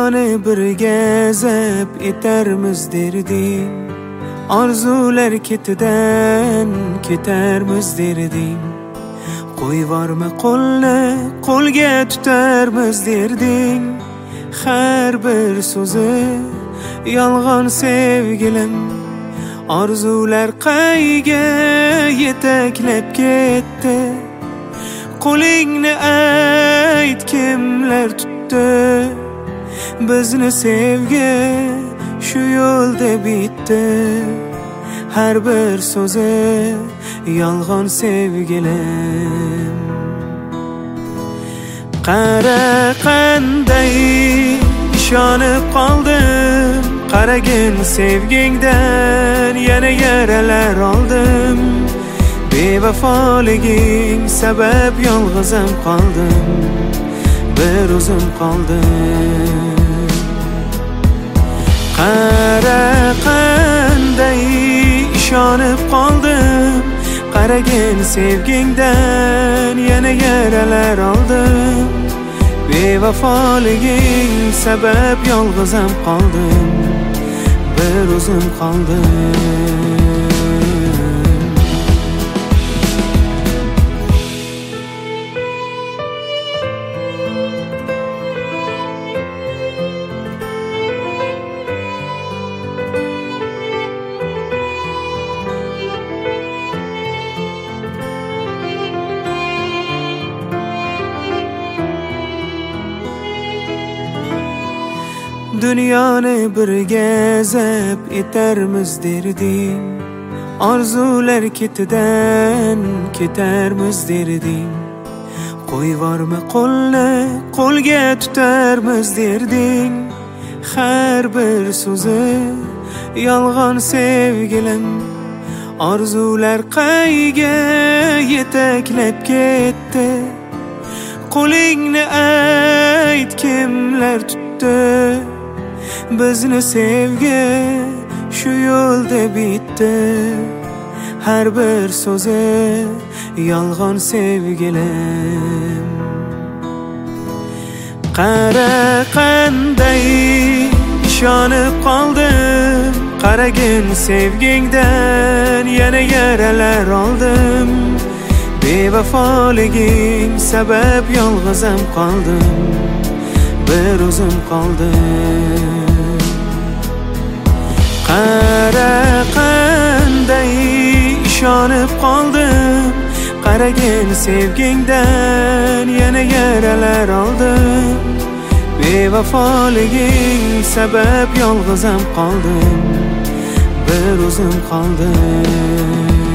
Dunyoni birga zeb etarmiz derding, orzular ketidan ketarmiz derding. Qo'yvorma qo'lni, qo'lga tutarmiz derding. Har bir so'zi yolg'on sevgilim, orzular qayga yetaklab ketdi. Qo'lingni ayt, kimlar tutdi bizni sevgi shu yo'lda bitdi. Har bir so'zi yolg'on sevgilim. Qara qanday ishonib qoldim, qaragin sevgingdan yana yaralar oldim. Bevafoliging sabab yolg'izim qoldim, bir o'zim qoldim. Qara qanday ishonib qoldim, qaragin sevgingdan yana yaralar oldim. Bevafoliging sabab yolg'izim qoldim, bir o'zim qoldim. Dunyoni birga zeb etarmiz derding, orzular ketidan ketarmiz derding. Qo'yvorma qo'lni, qo'lga tutarmiz derding. Har bir so'zi yolg'on sevgilim, orzular qayga yetaklab ketdi. Qo'lingni ayt, kimlar tutdi bizni sevgi shu yo'lda bitdi. Har bir so'zi yolg'on sevgilim. Qara qanday ishonib qoldim, qaragin sevgingdan yana yaralar oldim. Bevafoliging sabab yolg'izim qoldim, bir o'zim qoldim. Qara qanday ishonib qoldim, qaragin sevgingdan yana yaralar oldim. Bevafoliging sabab yolg'izim qoldim, bir o'zim qoldim.